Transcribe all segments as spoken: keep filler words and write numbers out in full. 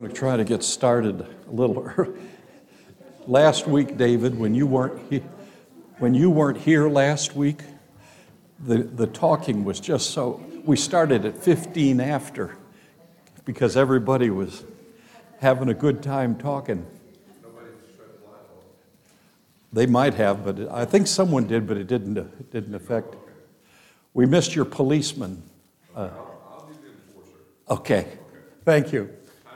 I'm going to try to get started a little early. Last week, David, when you weren't he, when you weren't here last week, the, the talking was just so. We started at fifteen after because everybody was having a good time talking. They might have, but I think someone did, but it didn't. It didn't affect. We missed your policeman. Uh, okay, thank you.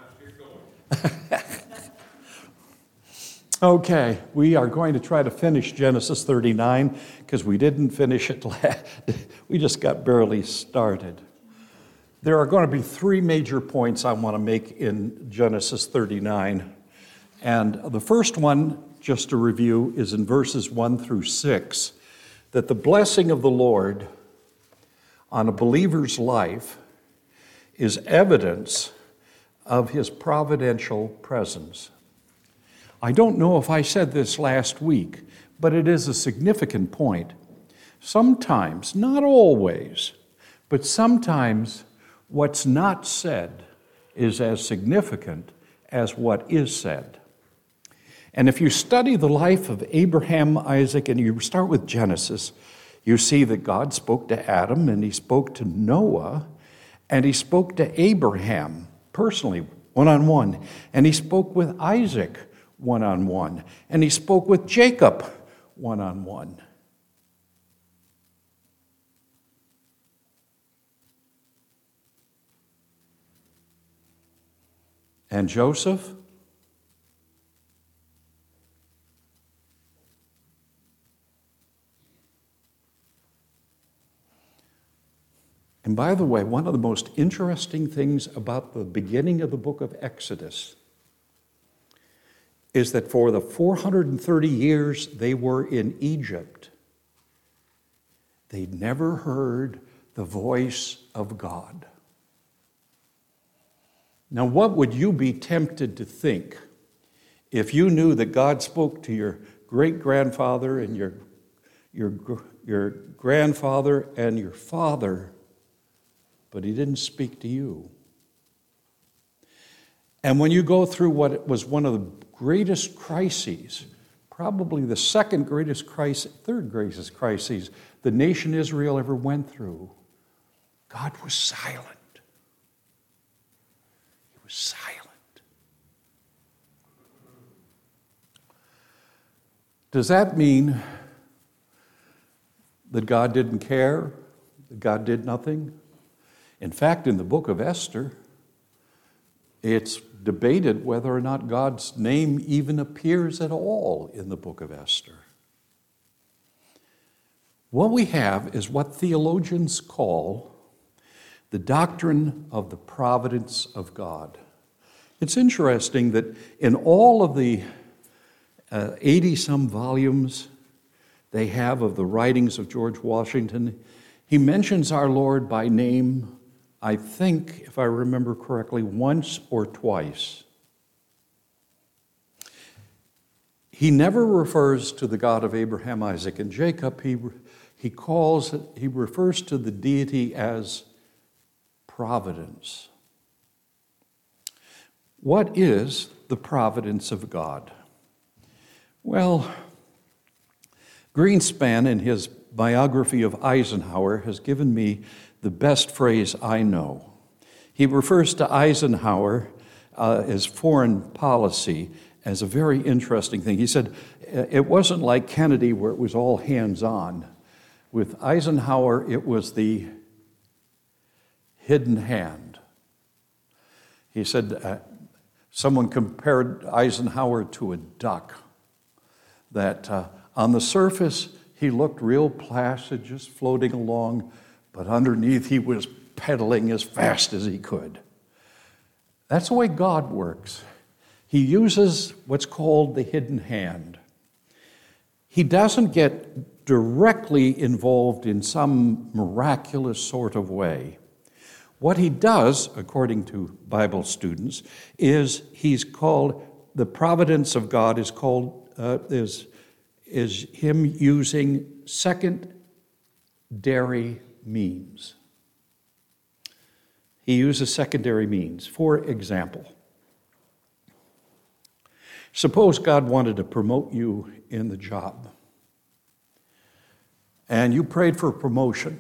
Okay, we are going to try to finish Genesis thirty-nine because we didn't finish it. We just got barely started. There are going to be three major points I want to make in Genesis thirty-nine. And the first one, just to review, is in verses one through six, that the blessing of the Lord on a believer's life is evidence of his providential presence. I don't know if I said this last week, but it is a significant point. Sometimes, not always, but sometimes what's not said is as significant as what is said. And if you study the life of Abraham, Isaac, and you start with Genesis, you see that God spoke to Adam, and he spoke to Noah, and he spoke to Abraham personally, one-on-one. And he spoke with Isaac, one-on-one. And he spoke with Jacob, one-on-one. And Joseph? And by the way, one of the most interesting things about the beginning of the book of Exodus is that for the four hundred thirty years they were in Egypt, they never heard the voice of God. Now, what would you be tempted to think if you knew that God spoke to your great-grandfather and your, your, your grandfather and your father, but he didn't speak to you? And when you go through what was one of the greatest crises, probably the second greatest crisis, third greatest crises the nation Israel ever went through, God was silent. He was silent. Does that mean that God didn't care? That God did nothing? In fact, in the book of Esther, it's debated whether or not God's name even appears at all in the book of Esther. What we have is what theologians call the doctrine of the providence of God. It's interesting that in all of the uh, eighty-some volumes they have of the writings of George Washington, he mentions our Lord by name, I think, if I remember correctly, once or twice. He never refers to the God of Abraham, Isaac, and Jacob. He, he calls, he refers to the deity as providence. What is the providence of God? Well, Greenspan, in his biography of Eisenhower, has given me the best phrase I know. He refers to Eisenhower uh, as foreign policy as a very interesting thing. He said it wasn't like Kennedy where it was all hands-on. With Eisenhower, it was the hidden hand. He said uh, someone compared Eisenhower to a duck, that uh, on the surface he looked real placid, just floating along, but underneath he was pedaling as fast as he could. That's the way God works. He uses what's called the hidden hand. He doesn't get directly involved in some miraculous sort of way. What he does, according to Bible students, is he's called, the providence of God is called, uh, is, is him using secondary means. He uses secondary means. For example, Suppose God wanted to promote you in the job, and you prayed for promotion,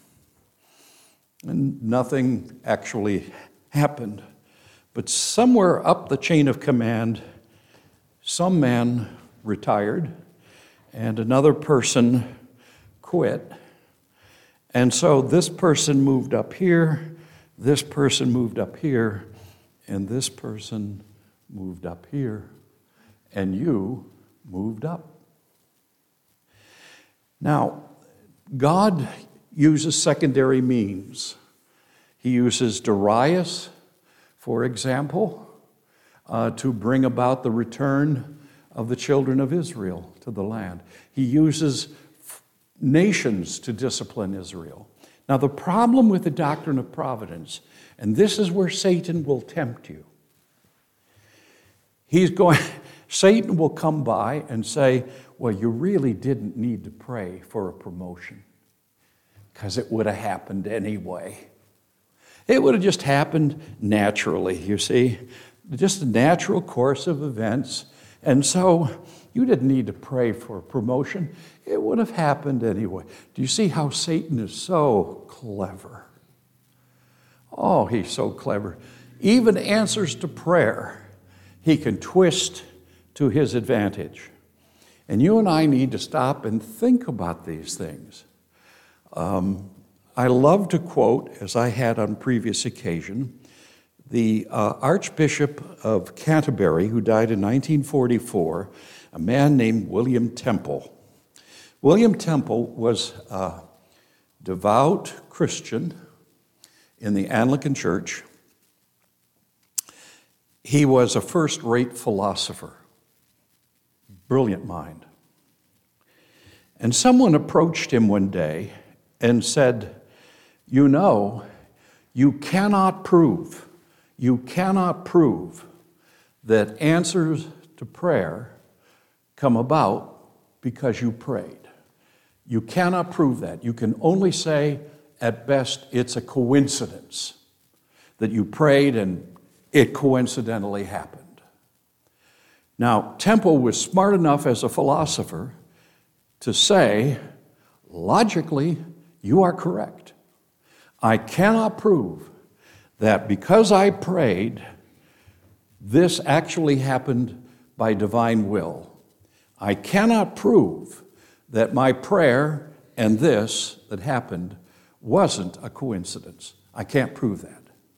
and nothing actually happened. But somewhere up the chain of command, some man retired, and another person quit. And so this person moved up here, this person moved up here, and this person moved up here, and you moved up. Now, God uses secondary means. He uses Darius, for example, uh, to bring about the return of the children of Israel to the land. He uses f- nations to discipline Israel. Now, the problem with the doctrine of providence, and this is where Satan will tempt you. He's going, Satan will come by and say, well, you really didn't need to pray for a promotion because it would have happened anyway. It would have just happened naturally, you see, just a natural course of events. And so you didn't need to pray for a promotion. It would have happened anyway. Do you see how Satan is so clever? Oh, he's so clever. Even answers to prayer, he can twist to his advantage. And you and I need to stop and think about these things. Um, I love to quote, as I had on previous occasion, the uh, Archbishop of Canterbury, who died in nineteen forty-four, a man named William Temple. William Temple was a devout Christian in the Anglican Church. He was a first-rate philosopher, brilliant mind. And someone approached him one day and said, you know, you cannot prove, you cannot prove that answers to prayer come about because you prayed. You cannot prove that. You can only say, at best, it's a coincidence that you prayed and it coincidentally happened. Now, Temple was smart enough as a philosopher to say, logically, you are correct. I cannot prove that because I prayed, this actually happened by divine will. I cannot prove that my prayer and this that happened wasn't a coincidence. I can't prove that.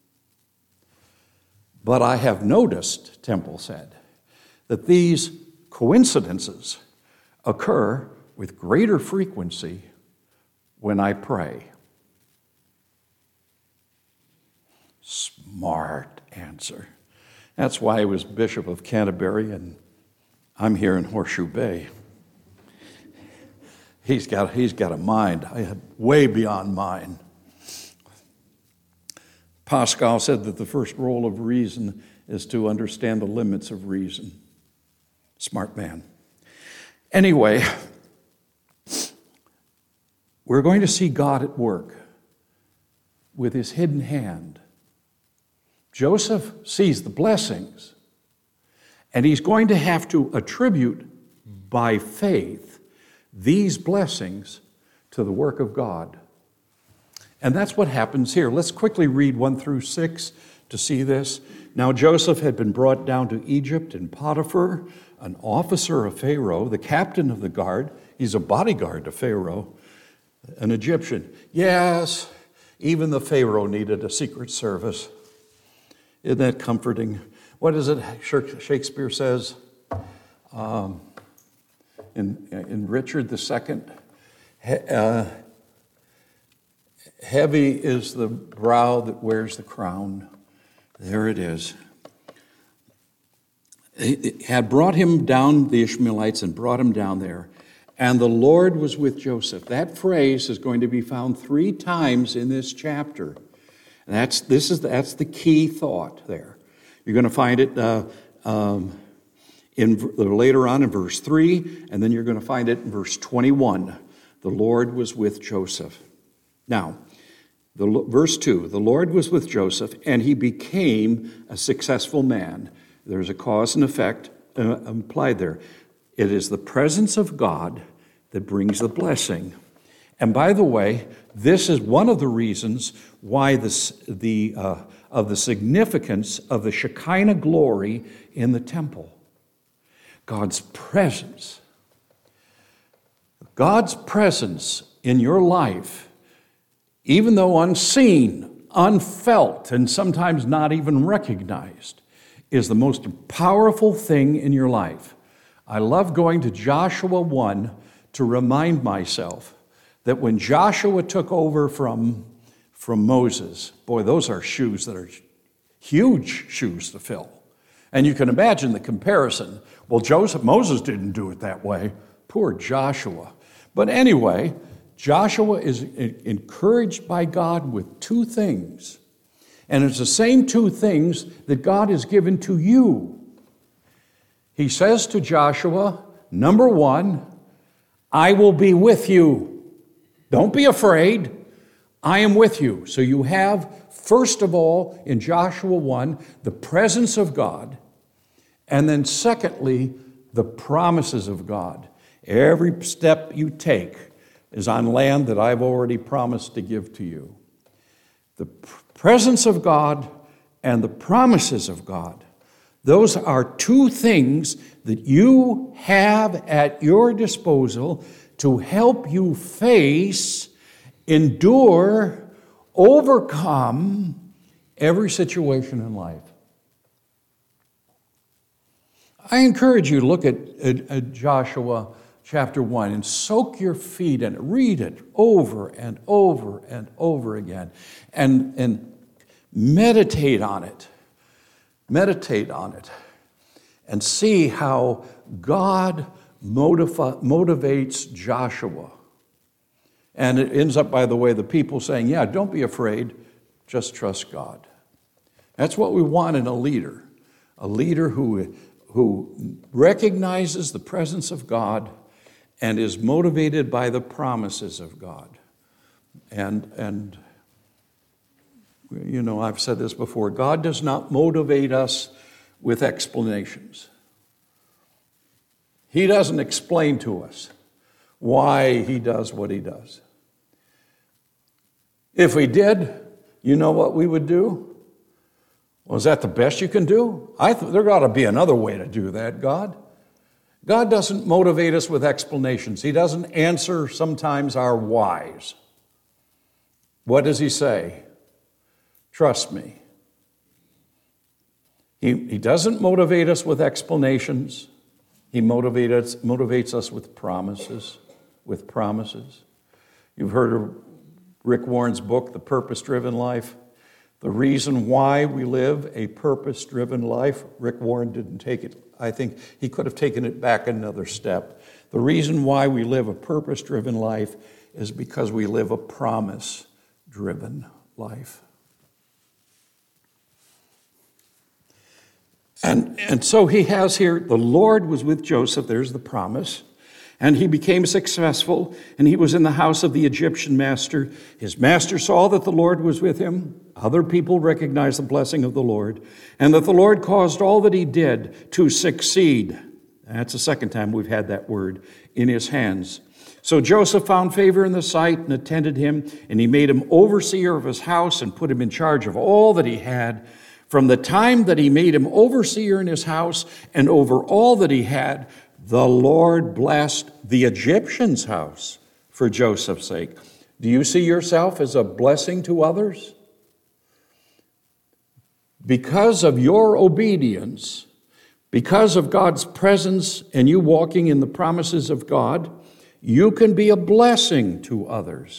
But I have noticed, Temple said, that these coincidences occur with greater frequency when I pray. Smart answer. That's why I was Bishop of Canterbury, and I'm here in Horseshoe Bay. He's got, he's got a mind I had way beyond mine. Pascal said that the first role of reason is to understand the limits of reason. Smart man. Anyway, we're going to see God at work with his hidden hand. Joseph sees the blessings, and he's going to have to attribute by faith these blessings to the work of God. And that's what happens here. Let's quickly read one through six to see this. Now Joseph had been brought down to Egypt, and Potiphar, an officer of Pharaoh, the captain of the guard, he's a bodyguard to Pharaoh, an Egyptian. Yes, even the Pharaoh needed a secret service. Isn't that comforting? What is it Shakespeare says um, in, in Richard the Second? He, uh, Heavy is the brow that wears the crown. There it is. It had brought him down, the Ishmaelites, and brought him down there. And the Lord was with Joseph. That phrase is going to be found three times in this chapter. And that's, this is, that's the key thought there. You're going to find it uh, um, in later on in verse three, and then you're going to find it in verse twenty-one. The Lord was with Joseph. Now, the, verse two, the Lord was with Joseph, and he became a successful man. There's a cause and effect uh, implied there. It is the presence of God that brings the blessing. And by the way, this is one of the reasons why this, the uh, of the significance of the Shekinah glory in the temple. God's presence. God's presence in your life, even though unseen, unfelt, and sometimes not even recognized, is the most powerful thing in your life. I love going to Joshua one to remind myself that when Joshua took over from, from Moses, boy, those are shoes that are huge shoes to fill. And you can imagine the comparison. Well, Joseph, Moses didn't do it that way. Poor Joshua. But anyway, Joshua is encouraged by God with two things. And it's the same two things that God has given to you. He says to Joshua, number one, I will be with you. Don't be afraid. I am with you. So you have, first of all, in Joshua one, the presence of God. And then secondly, the promises of God. Every step you take is on land that I've already promised to give to you. The presence of God and the promises of God. Those are two things that you have at your disposal to help you face, endure, overcome every situation in life. I encourage you to look at, at, at Joshua chapter one and soak your feet in it. Read it over and over and over again and, and meditate on it. Meditate on it and see how God motiva- motivates Joshua. And it ends up, by the way, the people saying, yeah, don't be afraid, just trust God. That's what we want in a leader, a leader who, who recognizes the presence of God and is motivated by the promises of God. And, and you know, I've said this before, God does not motivate us with explanations. He doesn't explain to us why he does what he does. If we did, you know what we would do? Well, is that the best you can do? I th- there got to be another way to do that, God. God doesn't motivate us with explanations. He doesn't answer sometimes our whys. What does he say? Trust me. He, he doesn't motivate us with explanations. He motivates, motivates us with promises, with promises. You've heard of Rick Warren's book, The Purpose-Driven Life. The reason why we live a purpose-driven life, Rick Warren didn't take it. I think he could have taken it back another step. The reason why we live a purpose-driven life is because we live a promise-driven life. And, and so he has here, the Lord was with Joseph, there's the promise, and he became successful, and he was in the house of the Egyptian master. His master saw that the Lord was with him. Other people recognized the blessing of the Lord, and that the Lord caused all that he did to succeed. That's the second time we've had that word, in his hands. So Joseph found favor in the sight and attended him, and he made him overseer of his house and put him in charge of all that he had. From the time that he made him overseer in his house and over all that he had, the Lord blessed the Egyptian's house for Joseph's sake. Do you see yourself as a blessing to others? Because of your obedience, because of God's presence and you walking in the promises of God, you can be a blessing to others.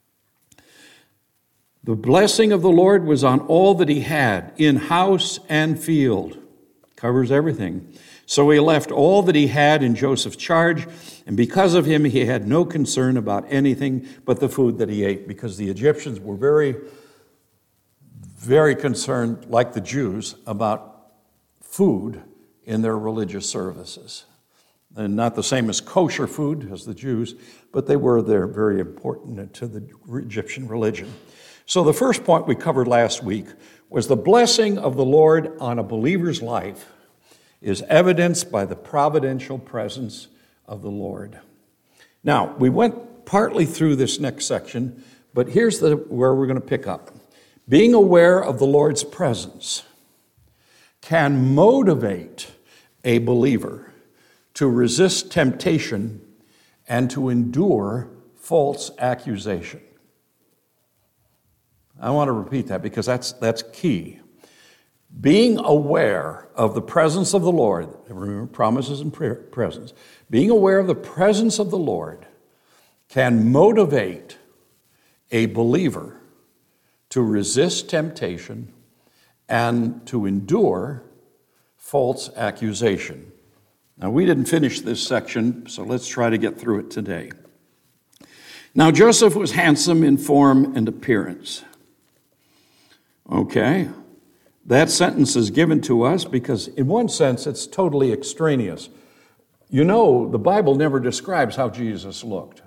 The blessing of the Lord was on all that he had, in house and field. Covers everything. So he left all that he had in Joseph's charge, and because of him, he had no concern about anything but the food that he ate, because the Egyptians were very, very concerned, like the Jews, about food in their religious services. And not the same as kosher food as the Jews, but they were there very important to the Egyptian religion. So the first point we covered last week was the blessing of the Lord on a believer's life is evidenced by the providential presence of the Lord. Now, we went partly through this next section, but here's the, where we're going to pick up. Being aware of the Lord's presence can motivate a believer to resist temptation and to endure false accusation. I want to repeat that because that's, that's key. Being aware of the presence of the Lord, remember promises and presence, being aware of the presence of the Lord can motivate a believer to resist temptation and to endure false accusation. Now, we didn't finish this section, so let's try to get through it today. Now, Joseph was handsome in form and appearance. Okay, that sentence is given to us because in one sense it's totally extraneous. You know, the Bible never describes how Jesus looked.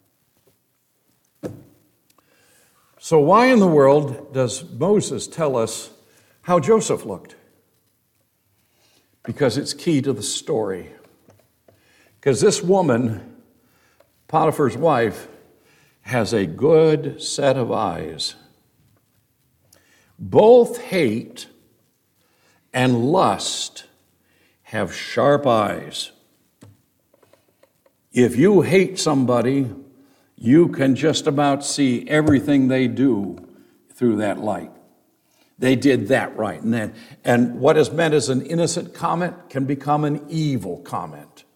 So why in the world does Moses tell us how Joseph looked? Because it's key to the story. Because this woman, Potiphar's wife, has a good set of eyes. Both hate and lust have sharp eyes. If you hate somebody, you can just about see everything they do through that light. They did that right. And, then, and what is meant as an innocent comment can become an evil comment.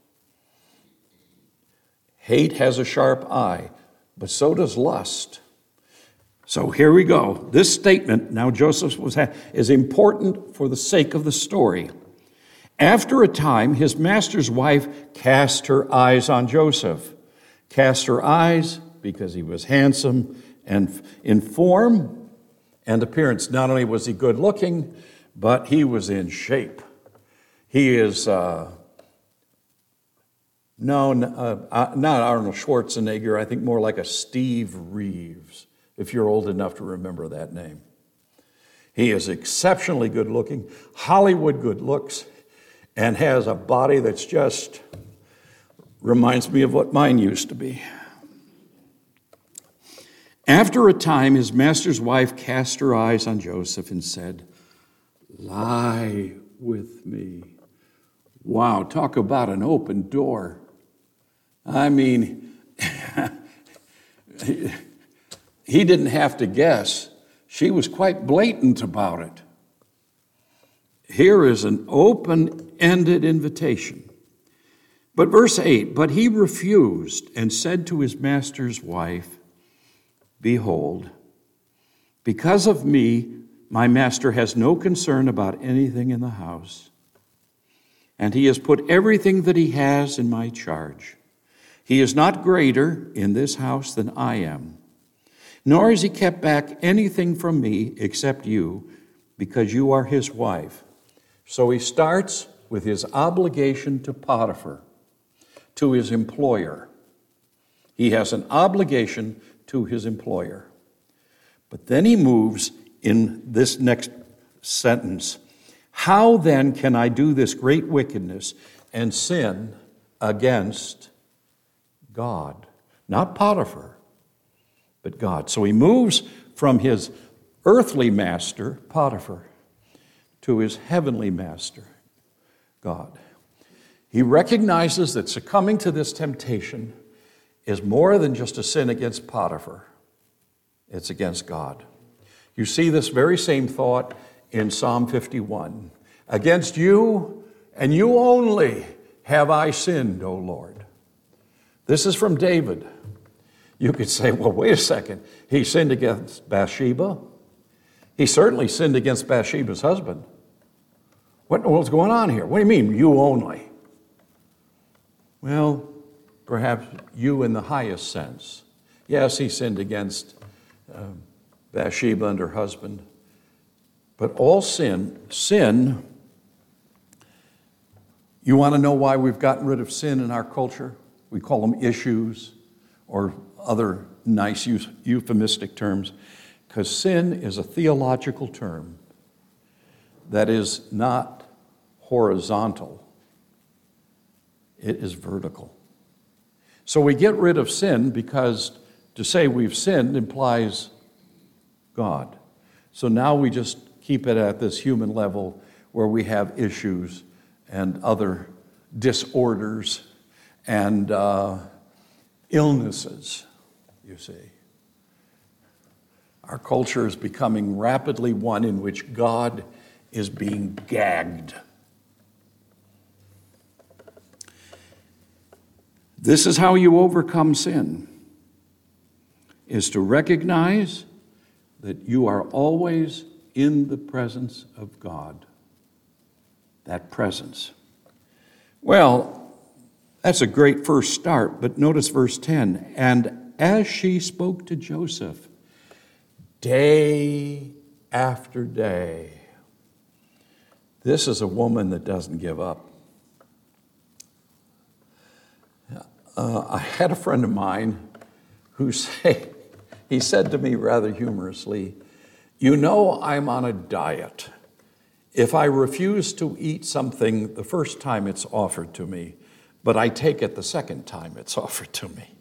Hate has a sharp eye, but so does lust. So here we go. This statement, now Joseph was ha- is important for the sake of the story. After a time, his master's wife cast her eyes on Joseph. Cast her eyes because he was handsome and in form and appearance. Not only was he good looking, but he was in shape. He is, uh, no, uh, not Arnold Schwarzenegger, I think more like a Steve Reeves, if you're old enough to remember that name. He is exceptionally good looking, Hollywood good looks, and has a body that's just reminds me of what mine used to be. After a time, his master's wife cast her eyes on Joseph and said, "Lie with me." Wow, talk about an open door. I mean, he didn't have to guess. She was quite blatant about it. Here is an open-ended invitation. But verse eight, but he refused and said to his master's wife, "Behold, because of me, my master has no concern about anything in the house, and he has put everything that he has in my charge. He is not greater in this house than I am, nor has he kept back anything from me except you, because you are his wife." So he starts with his obligation to Potiphar, to his employer. He has an obligation to his employer. But then he moves in this next sentence. How then can I do this great wickedness and sin against God? Not Potiphar, but God. So he moves from his earthly master, Potiphar, to his heavenly master, God. He recognizes that succumbing to this temptation is more than just a sin against Potiphar. It's against God. You see this very same thought in Psalm fifty-one. Against you and you only have I sinned, O Lord. This is from David. You could say, well, wait a second. He sinned against Bathsheba. He certainly sinned against Bathsheba's husband. What in the world's going on here? What do you mean, you only? Well, perhaps you in the highest sense. Yes, he sinned against uh, Bathsheba and her husband. But all sin, sin, you want to know why we've gotten rid of sin in our culture? We call them issues or other nice euphemistic terms, because sin is a theological term that is not horizontal. It is vertical. So we get rid of sin because to say we've sinned implies God. So now we just keep it at this human level where we have issues and other disorders and uh, illnesses, you see. Our culture is becoming rapidly one in which God is being gagged. This is how you overcome sin, is to recognize that you are always in the presence of God. That presence. Well, that's a great first start, but notice verse ten. And as she spoke to Joseph, day after day. This is a woman that doesn't give up. Uh, I had a friend of mine who say, he said to me rather humorously, "You know I'm on a diet. If I refuse to eat something the first time it's offered to me, but I take it the second time it's offered to me."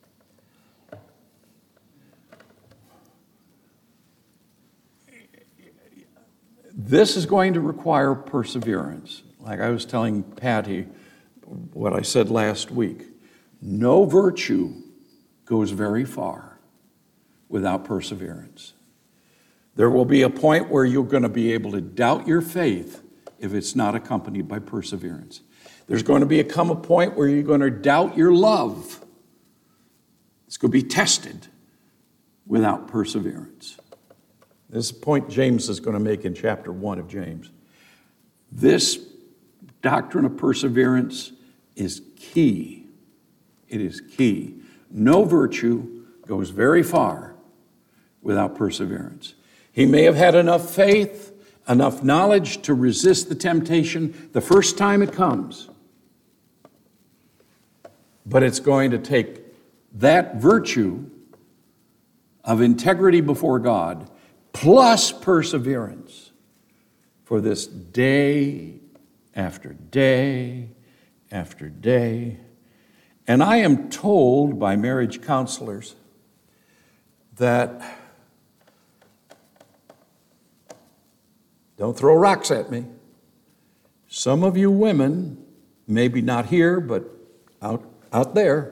This is going to require perseverance. Like I was telling Patty what I said last week. No virtue goes very far without perseverance. There will be a point where you're going to be able to doubt your faith if it's not accompanied by perseverance. There's going to become a point where you're going to doubt your love. It's going to be tested without perseverance. This is a point James is going to make in chapter one of James. This doctrine of perseverance is key. It is key. No virtue goes very far without perseverance. He may have had enough faith, enough knowledge to resist the temptation the first time it comes. But it's going to take that virtue of integrity before God plus perseverance for this day after day after day. And I am told by marriage counselors that, don't throw rocks at me, some of you women, maybe not here, but out, out there,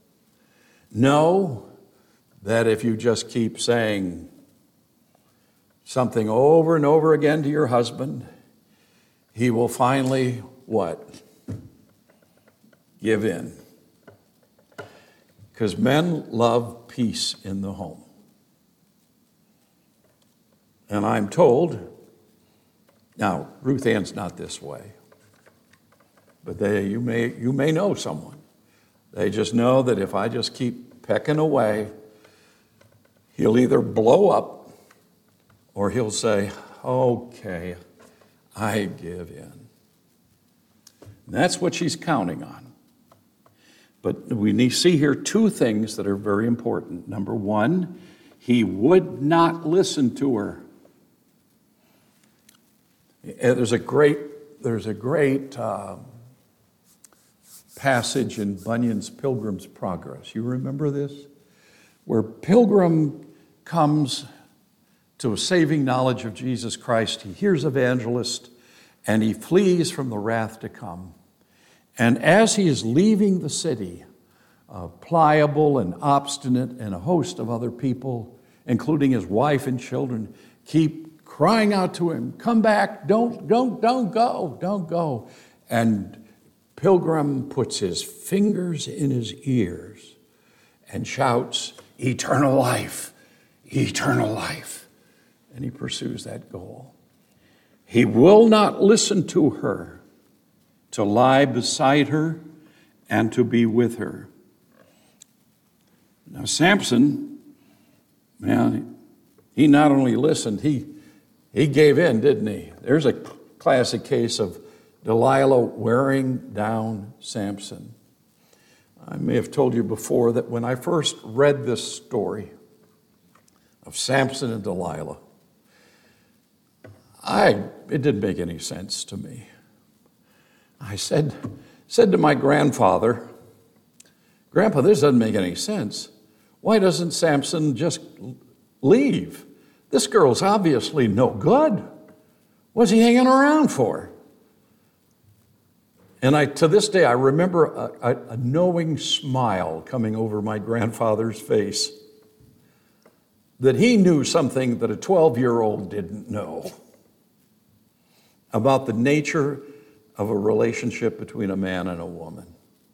know that if you just keep saying something over and over again to your husband, he will finally, what? Give in. Because men love peace in the home. And I'm told, now, Ruth Ann's not this way, but they, you may, you may know someone. They just know that if I just keep pecking away, he'll either blow up or he'll say, okay, I give in. And that's what she's counting on. But we need to see here two things that are very important. Number one, he would not listen to her. There's a great, there's a great uh, passage in Bunyan's Pilgrim's Progress. You remember this? Where Pilgrim comes to a saving knowledge of Jesus Christ. He hears evangelist and he flees from the wrath to come. And as he is leaving the city, uh, Pliable and Obstinate and a host of other people, including his wife and children, keep crying out to him, come back, don't, don't, don't go, don't go. And Pilgrim puts his fingers in his ears and shouts, eternal life, eternal life. And he pursues that goal. He will not listen to her, to lie beside her and to be with her. Now, Samson, man, he not only listened, he, he gave in, didn't he? There's a classic case of Delilah wearing down Samson. I may have told you before that when I first read this story of Samson and Delilah, I, it didn't make any sense to me. I said, said to my grandfather, Grandpa, this doesn't make any sense. Why doesn't Samson just leave? This girl's obviously no good. What's he hanging around for? And I, to this day, I remember a, a, a knowing smile coming over my grandfather's face, that he knew something that a twelve-year-old didn't know about the nature of a relationship between a man and a woman.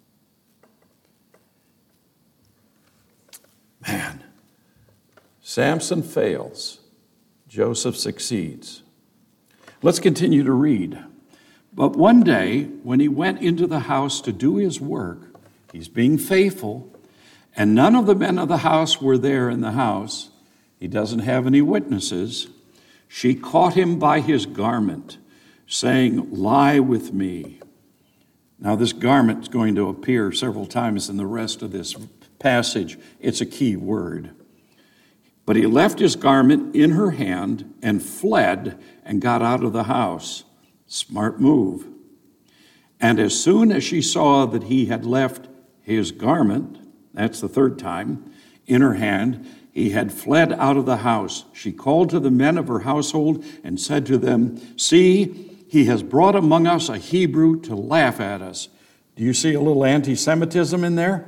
Man, Samson fails. Joseph succeeds. Let's continue to read. But one day, when he went into the house to do his work, he's being faithful, and none of the men of the house were there in the house. He doesn't have any witnesses. She caught him by his garment, saying, "Lie with me." Now, this garment is going to appear several times in the rest of this passage. It's a key word. But he left his garment in her hand and fled and got out of the house. Smart move. And as soon as she saw that he had left his garment, that's the third time, in her hand, he had fled out of the house. She called to the men of her household and said to them, "See, he has brought among us a Hebrew to laugh at us." Do you see a little anti-Semitism in there?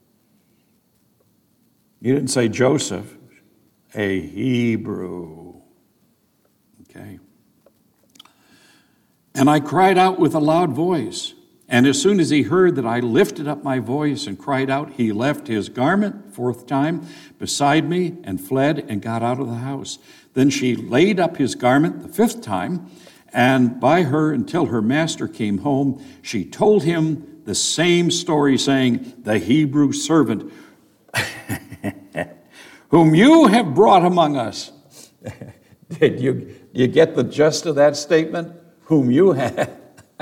You didn't say Joseph, a Hebrew. Okay. And I cried out with a loud voice. And as soon as he heard that I lifted up my voice and cried out, he left his garment, fourth time, beside me and fled and got out of the house. Then she laid up his garment the fifth time, and by her until her master came home, she told him the same story, saying, "The Hebrew servant whom you have brought among us." Did you, you get the gist of that statement? Whom you have.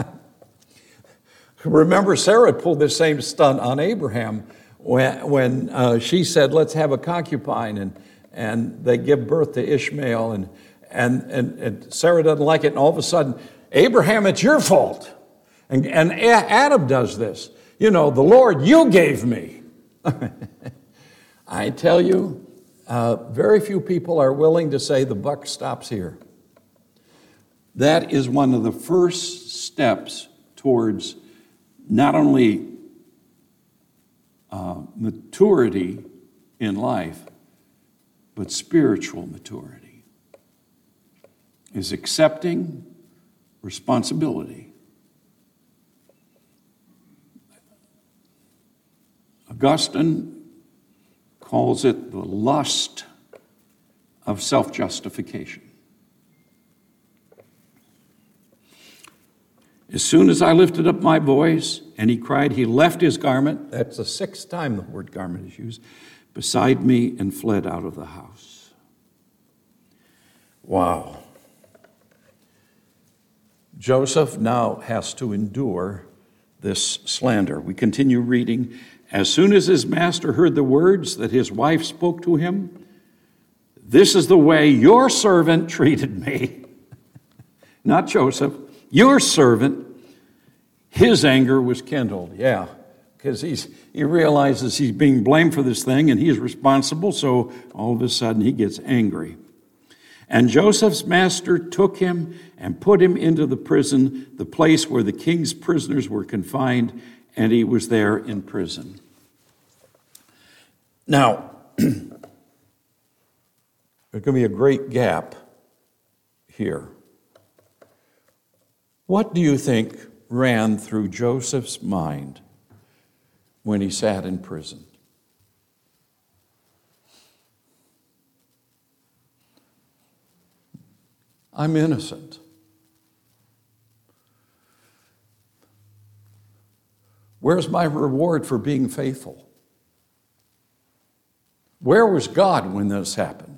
Remember, Sarah pulled this same stunt on Abraham when, when uh, she said, "Let's have a concubine," and, and they give birth to Ishmael, and, and, and, and Sarah doesn't like it, and all of a sudden, "Abraham, it's your fault." And, and Adam does this. "You know, the Lord you gave me." I tell you, uh, very few people are willing to say the buck stops here. That is one of the first steps towards not only uh, maturity in life, but spiritual maturity, is accepting responsibility. Augustine calls it the lust of self-justification. As soon as I lifted up my voice, and he cried, he left his garment, that's the sixth time the word garment is used, beside me and fled out of the house. Wow. Joseph now has to endure this slander. We continue reading. As soon as his master heard the words that his wife spoke to him, "This is the way your servant treated me." Not Joseph. Your servant, his anger was kindled. Yeah, because he's he realizes he's being blamed for this thing and he's responsible, so all of a sudden he gets angry. And Joseph's master took him and put him into the prison, the place where the king's prisoners were confined, and he was there in prison. Now, there's going to be a great gap here. What do you think ran through Joseph's mind when he sat in prison? I'm innocent. Where's my reward for being faithful? Where was God when this happened?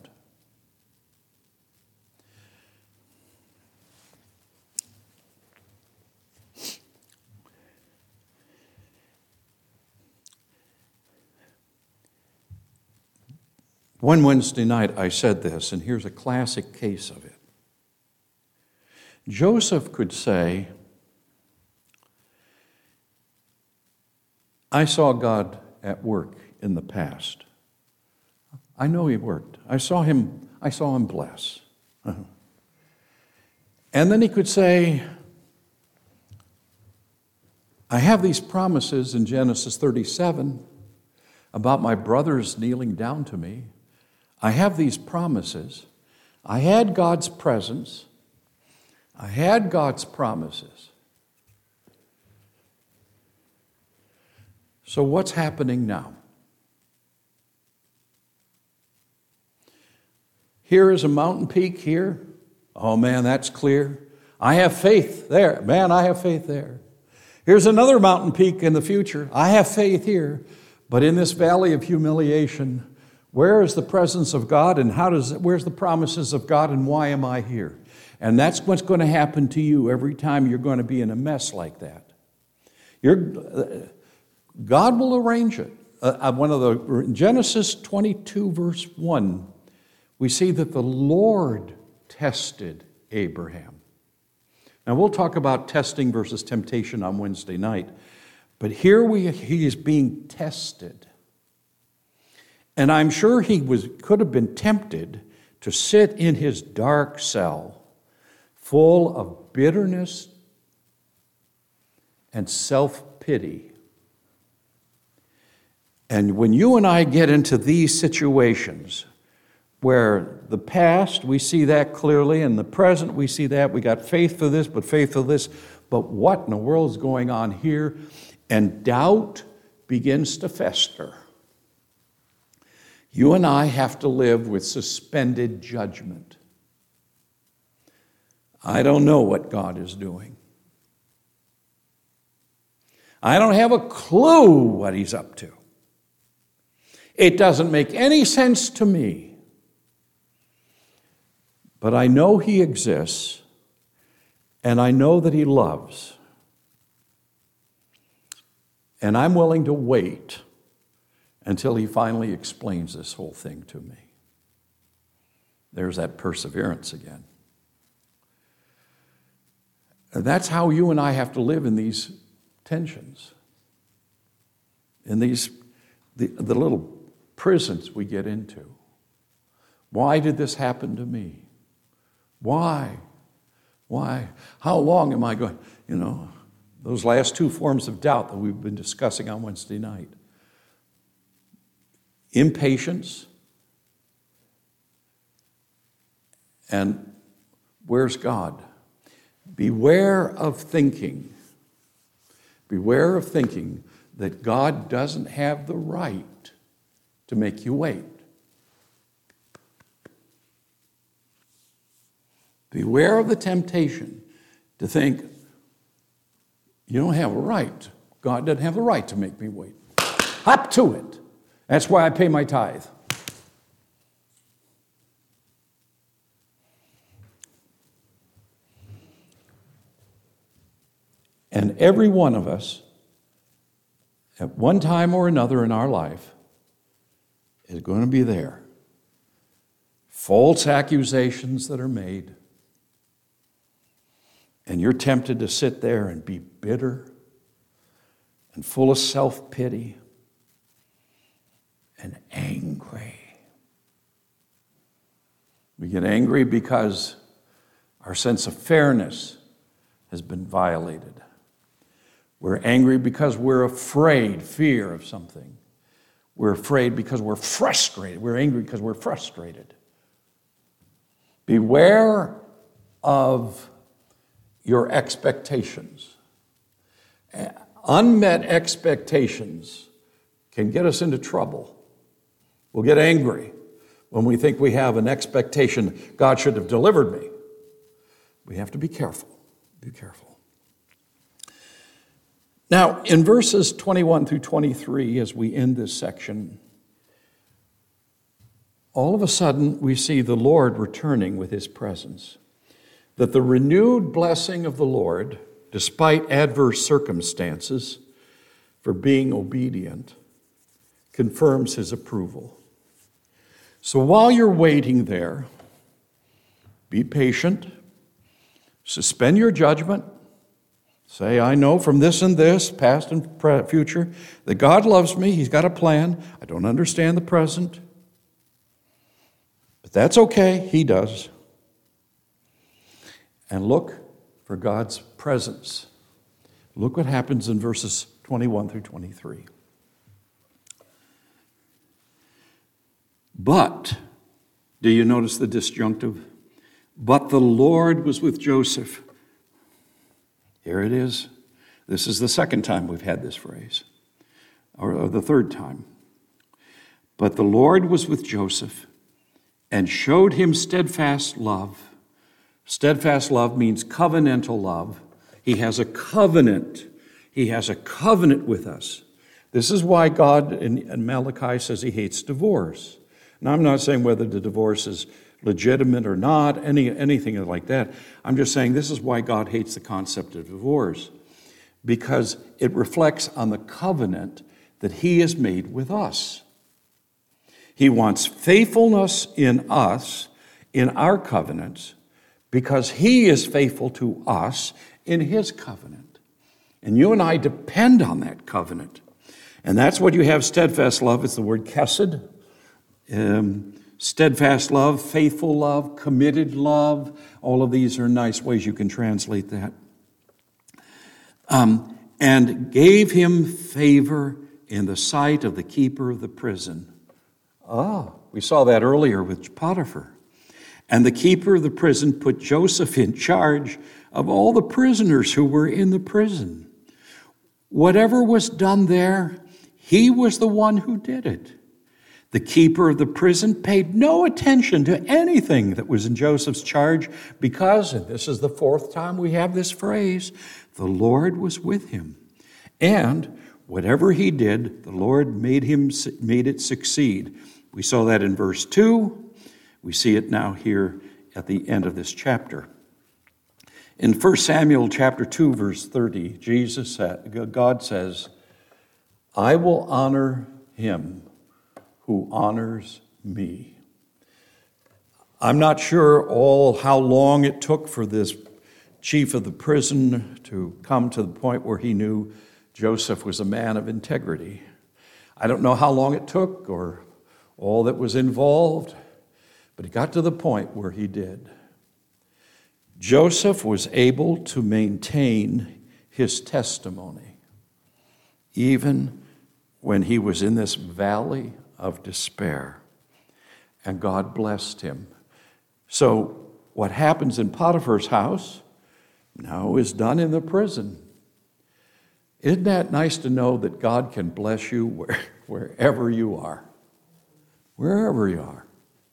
One Wednesday night I said this, and here's a classic case of it. Joseph could say, I saw God at work in the past. I know he worked. I saw him, I saw him bless. Uh-huh. And then he could say, I have these promises in Genesis thirty-seven about my brothers kneeling down to me. I have these promises. I had God's presence. I had God's promises. So what's happening now? Here is a mountain peak here. Oh man, that's clear. I have faith there. Man, I have faith there. Here's another mountain peak in the future. I have faith here. But in this valley of humiliation, where is the presence of God and how does where's the promises of God and why am I here? And that's what's going to happen to you every time you're going to be in a mess like that. You're, uh, God will arrange it. Uh, one of the Genesis twenty-two verse one, we see that the Lord tested Abraham. Now we'll talk about testing versus temptation on Wednesday night, but here we he is being tested. And I'm sure he was could have been tempted to sit in his dark cell full of bitterness and self-pity. And when you and I get into these situations where the past, we see that clearly, and the present, we see that. We got faith for this, but faith for this. But what in the world is going on here? And doubt begins to fester. You and I have to live with suspended judgment. I don't know what God is doing. I don't have a clue what he's up to. It doesn't make any sense to me. But I know he exists, and I know that he loves. And I'm willing to wait until he finally explains this whole thing to me. There's that perseverance again. And that's how you and I have to live in these tensions, in these the, the little prisons we get into. Why did this happen to me? Why? Why? How long am I going? You know, those last two forms of doubt that we've been discussing on Wednesday night. Impatience. And where's God? Beware of thinking. Beware of thinking that God doesn't have the right to make you wait. Beware of the temptation to think, you don't have a right. God doesn't have the right to make me wait. Hop to it. That's why I pay my tithe. And every one of us, at one time or another in our life, is going to be there. False accusations that are made. And you're tempted to sit there and be bitter and full of self-pity and angry. We get angry because our sense of fairness has been violated. We're angry because we're afraid, fear of something. We're afraid because we're frustrated. We're angry because we're frustrated. Beware of your expectations. Unmet expectations can get us into trouble. We'll get angry when we think we have an expectation God should have delivered me. We have to be careful. Be careful. Now, in verses twenty-one through twenty-three, as we end this section, all of a sudden we see the Lord returning with his presence. That the renewed blessing of the Lord, despite adverse circumstances, for being obedient, confirms his approval. So while you're waiting there, be patient, suspend your judgment, Say, I know from this and this, past and pre- future, that God loves me. He's got a plan. I don't understand the present. But that's okay. He does. And look for God's presence. Look what happens in verses twenty-one through twenty-three. But, do you notice the disjunctive? But the Lord was with Joseph. Here it is. This is the second time we've had this phrase, or the third time. But the Lord was with Joseph and showed him steadfast love. Steadfast love means covenantal love. He has a covenant. He has a covenant with us. This is why God in, in Malachi says he hates divorce. Now, I'm not saying whether the divorce is legitimate or not, any anything like that. I'm just saying this is why God hates the concept of divorce, because it reflects on the covenant that he has made with us. He wants faithfulness in us, in our covenants, because he is faithful to us in his covenant. And you and I depend on that covenant. And that's what you have steadfast love. It's the word chesed. Um, steadfast love, faithful love, committed love. All of these are nice ways you can translate that. Um, and gave him favor in the sight of the keeper of the prison. Ah, we saw that earlier with Potiphar. And the keeper of the prison put Joseph in charge of all the prisoners who were in the prison. Whatever was done there, he was the one who did it. The keeper of the prison paid no attention to anything that was in Joseph's charge because, and this is the fourth time we have this phrase, the Lord was with him. And whatever he did, the Lord made him made it succeed. We saw that in verse two. We see it now here at the end of this chapter. In First Samuel chapter two, verse thirty, Jesus said, God says, I will honor him who honors me. I'm not sure all how long it took for this chief of the prison to come to the point where he knew Joseph was a man of integrity. I don't know how long it took or all that was involved, but it got to the point where he did. Joseph was able to maintain his testimony even when he was in this valley of despair, and God blessed him. So what happens in Potiphar's house now is done in the prison. Isn't that nice to know that God can bless you where, wherever you are? Wherever you are.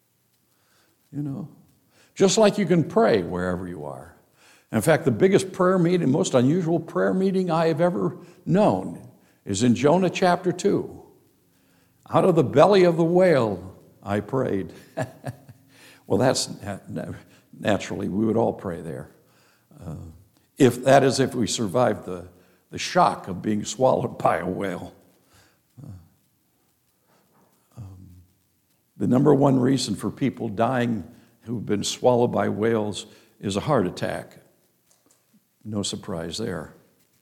You know, just like you can pray wherever you are. In fact, the biggest prayer meeting, most unusual prayer meeting I have ever known is in Jonah chapter two. Out of the belly of the whale, I prayed. Well, that's naturally, we would all pray there. Uh, if that is, if we survived the, the shock of being swallowed by a whale. Uh, um, the number one reason for people dying who've been swallowed by whales is a heart attack. No surprise there.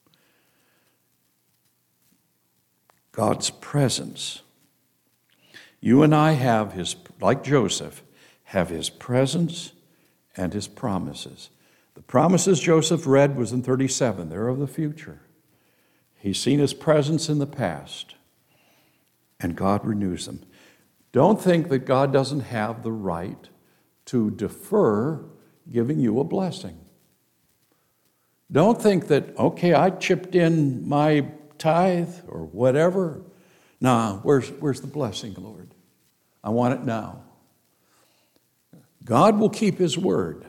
God's presence. You and I have his, like Joseph, have his presence and his promises. The promises Joseph read was in thirty-seven. They're of the future. He's seen his presence in the past, and God renews them. Don't think that God doesn't have the right to defer giving you a blessing. Don't think that, okay, I chipped in my tithe or whatever. Nah, where's, where's the blessing, Lord? I want it now. God will keep his word,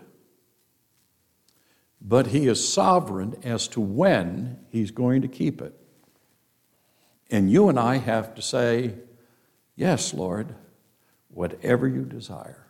but he is sovereign as to when he's going to keep it. And you and I have to say, yes, Lord, whatever you desire.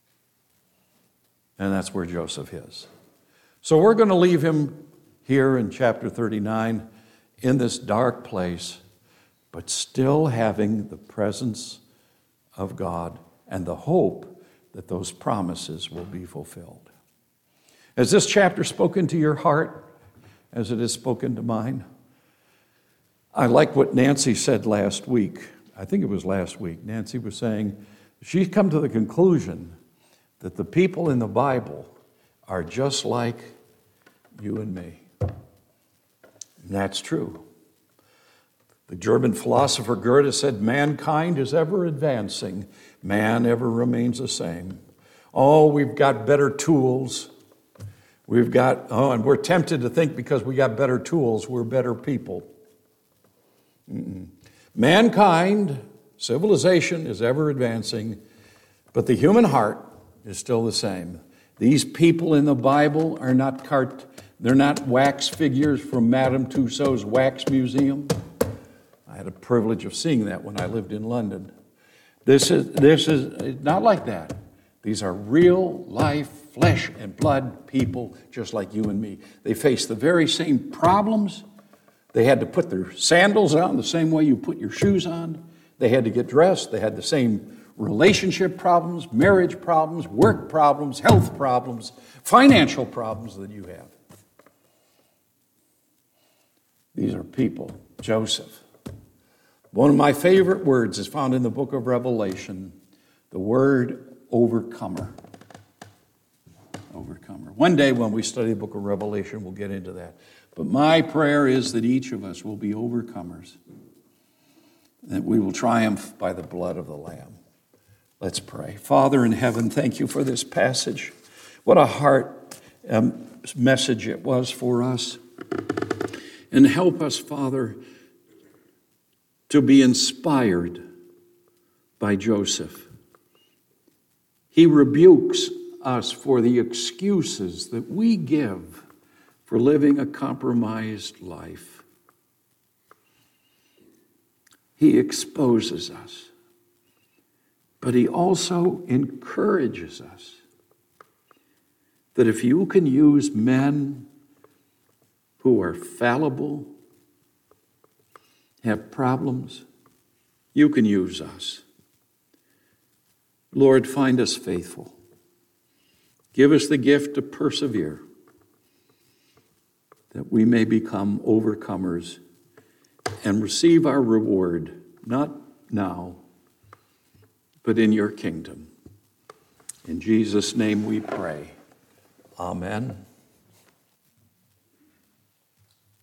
And that's where Joseph is. So we're going to leave him here in chapter thirty-nine in this dark place, but still having the presence of God and the hope that those promises will be fulfilled. Has this chapter spoken to your heart? as it is spoken to mine. I like what Nancy said last week. I think it was last week. Nancy was saying she's come to the conclusion that the people in the Bible are just like you and me. And that's true. The German philosopher Goethe said, mankind is ever advancing. Man ever remains the same. Oh, we've got better tools. We've got, oh, and we're tempted to think because we got better tools, we're better people. Mm-mm. Mankind, civilization is ever advancing, but the human heart is still the same. These people in the Bible are not cart, they're not wax figures from Madame Tussauds Wax Museum. I had a privilege of seeing that when I lived in London. This is, this is not like that. These are real life, flesh and blood people just like you and me. They face the very same problems. They had to put their sandals on the same way you put your shoes on. They had to get dressed. They had the same relationship problems, marriage problems, work problems, health problems, financial problems that you have. These are people. Joseph. One of my favorite words is found in the book of Revelation, the word overcomer. Overcomer. One day when we study the book of Revelation, we'll get into that. But my prayer is that each of us will be overcomers, that we will triumph by the blood of the Lamb. Let's pray. Father in heaven, thank you for this passage. What a heart um, message it was for us. And help us, Father, to be inspired by Joseph. He rebukes us for the excuses that we give for living a compromised life. He exposes us, but he also encourages us that if you can use men who are fallible, have problems, you can use us. Lord, find us faithful. Give us the gift to persevere, that we may become overcomers and receive our reward, not now, but in your kingdom. In Jesus' name we pray. Amen.